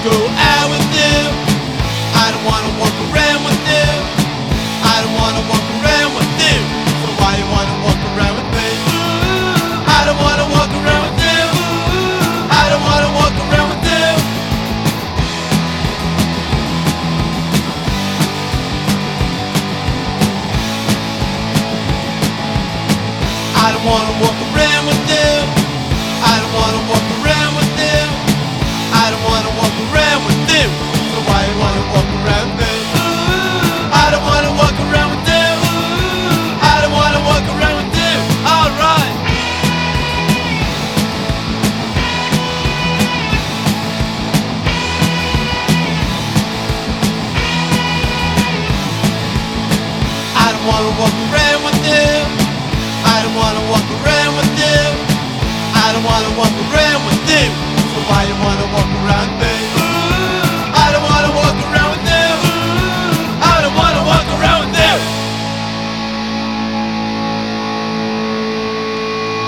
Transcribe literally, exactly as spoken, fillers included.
go out with you. I don't wanna walk around with you. I don't wanna walk around with you. So why you wanna walk around with me? I don't wanna walk around with you. I don't wanna walk around with you. I don't wanna walk around with you. I don't wanna walk around with you. I don't wanna walk around with you. So why you wanna walk around with me? I don't wanna walk around with you. I don't wanna walk around with you. Alright. I don't wanna walk around with you. I don't wanna walk around with you. I don't wanna walk around with you. So why you wanna